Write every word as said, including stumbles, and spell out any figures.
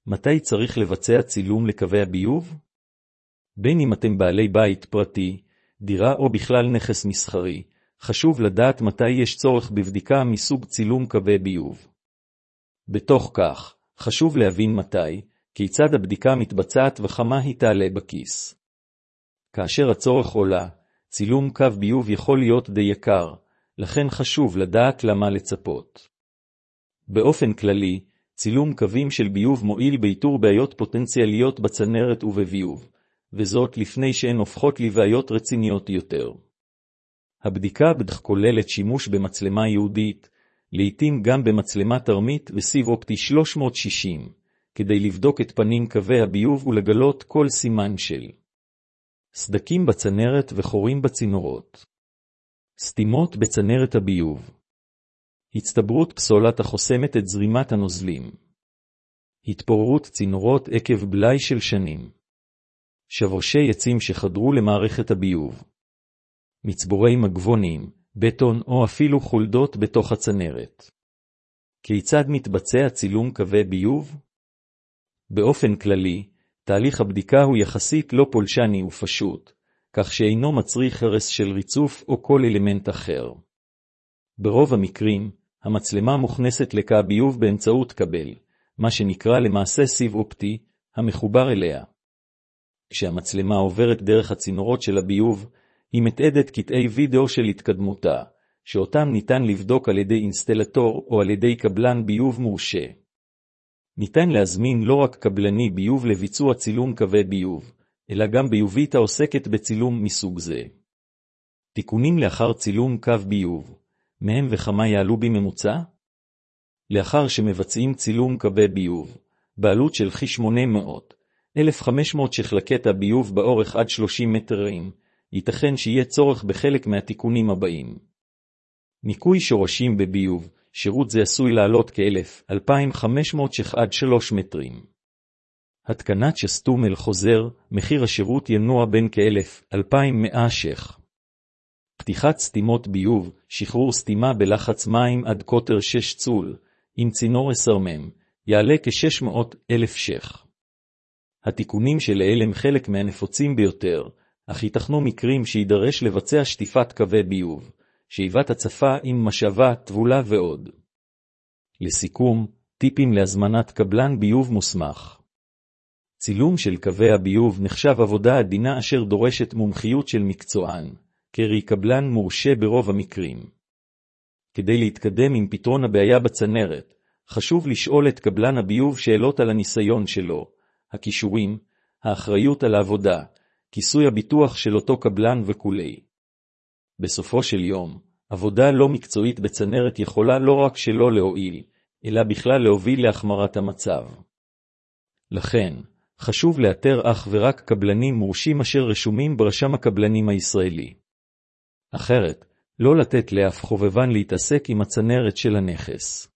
מתי צריך לבצע צילום לקווי הביוב? בין אם אתם בעלי בית פרטי, דירה או בכלל נכס מסחרי, חשוב לדעת מתי יש צורך בבדיקה מסוג צילום קווי ביוב. בתוך כך, חשוב להבין מתי, כיצד הבדיקה מתבצעת וכמה היא תעלה בכיס. כאשר הצורך עולה, צילום קו ביוב יכול להיות די יקר, לכן חשוב לדעת למה לצפות. באופן כללי, צילום קווים של ביוב מועיל באיתור בעיות פוטנציאליות בצנרת ובביוב, וזאת לפני שהן הופכות לבעיות רציניות יותר. הבדיקה בדרך כוללת שימוש במצלמה ייעודית, לעתים גם במצלמה תרמית וסיב אופטי שלוש מאות שישים, כדי לבדוק את פנים קווי הביוב ולגלות כל סימן של סדקים בצנרת וחורים בצינורות. סתימות בצנרת הביוב. הצטברות פסולת החוסמת את זרימת הנוזלים. התפוררות צינורות עקב בלאי של שנים. שבושי עצים שחדרו למערכת הביוב. מצבורי מגבונים, בטון או אפילו חולדות בתוך הצנרת. כיצד מתבצע צילום קווי ביוב? באופן כללי, תהליך הבדיקה הוא יחסית לא פולשני ופשוט, כך שאינו מצריך הרס של ריצוף או כל אלמנט אחר. ברוב המקרים, המצלמה מוכנסת לקו הביוב באמצעות כבל, מה שנקרא למעשה סיב אופטי, המחובר אליה. כשהמצלמה עוברת דרך הצינורות של הביוב, היא מתעדת קטעי וידאו של התקדמותה, שאותם ניתן לבדוק על ידי אינסטלטור או על ידי קבלן ביוב מורשה. ניתן להזמין לא רק קבלני ביוב לביצוע צילום קווי ביוב, אלא גם ביובית העוסקת בצילום מסוג זה. תיקונים לאחר צילום קו ביוב, מהם וכמה יעלו בממוצע? לאחר שמבצעים צילום קווי ביוב, בעלות של כ-שמונה מאות עד אלף וחמש מאות שכלי קטע ביוב באורך עד שלושים מטרים, ייתכן שיהיה צורך בחלק מהתיקונים הבאים. ניקוי שורשים בביוב, שירות זה עשוי לעלות כ-אלף עד אלפיים וחמש מאות ש"ח עד שלוש מטרים. התקנת שסתום אל חוזר, מחיר השירות ינוע בין כ-אלף עד אלפיים ומאה ש"ח. פתיחת סתימות ביוב, שחרור סתימה בלחץ מים עד קוטר שש צול, עם צינור עשר מם, יעלה כ-שש מאות אלף ש"ח. התיקונים שלאלה הם חלק מהנפוצים ביותר, אך ייתכנו מקרים שידרש לבצע שטיפת קווי ביוב, שאיבת הצפה עם משאבה, טבולה ועוד. לסיכום, טיפים להזמנת קבלן ביוב מוסמך. צילום של קווי הביוב נחשב עבודה עדינה אשר דורשת מומחיות של מקצוען, קרי קבלן מורשה ברוב המקרים. כדי להתקדם עם פתרון הבעיה בצנרת, חשוב לשאול את קבלן הביוב שאלות על הניסיון שלו, הכישורים, האחריות על העבודה, כיסוי הביטוח של אותו קבלן וכולי. בסופו של יום, עבודה לא מקצועית בצנרת יכולה לא רק שלא להועיל, אלא בכלל להוביל להחמרת המצב. לכן, חשוב לאתר אך ורק קבלנים מורשים אשר רשומים ברשם הקבלנים הישראלי. אחרת, לא לתת לאף חובבן להתעסק עם הצנרת של הנכס.